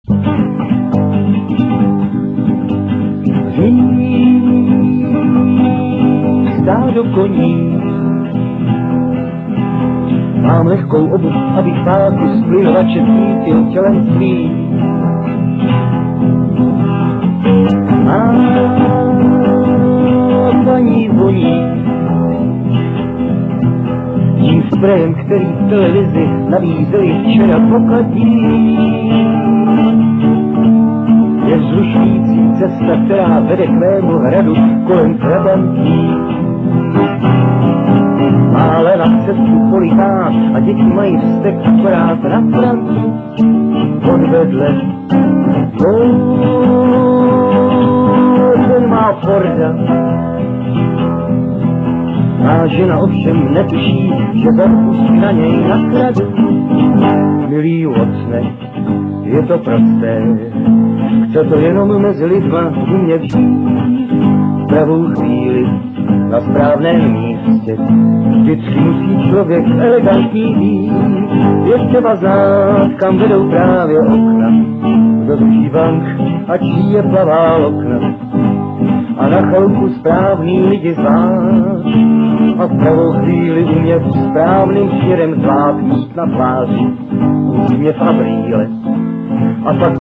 Stádo koní. Mám lehkou obuv, abych páku splivače cítil tělem svým. A paní voní tím sprejem, který v televizi nabízeli včera pokladí. Je vzrušující cesta, která vede k mému hradu kolem trabantí. Mále na cestu politá a děti mají vztek akorát na Frantu. Odvedle ten má Forda. Má žena ovšem netuší, že za ruku na něj nakradu. Milý Watson, je to prosté, chce to jenom mezi lidma umět žít. Pravou chvíli na správném místě, vždycky musí člověk elegantní být. Je třeba znát, kam vedou právě okna, kdo drží bank a čí je plavá okna. A na chalupu správný lidi zvát a v pravou chvíli umět správným směrem zvát, jít na pláži, úsměv a brýle. A pak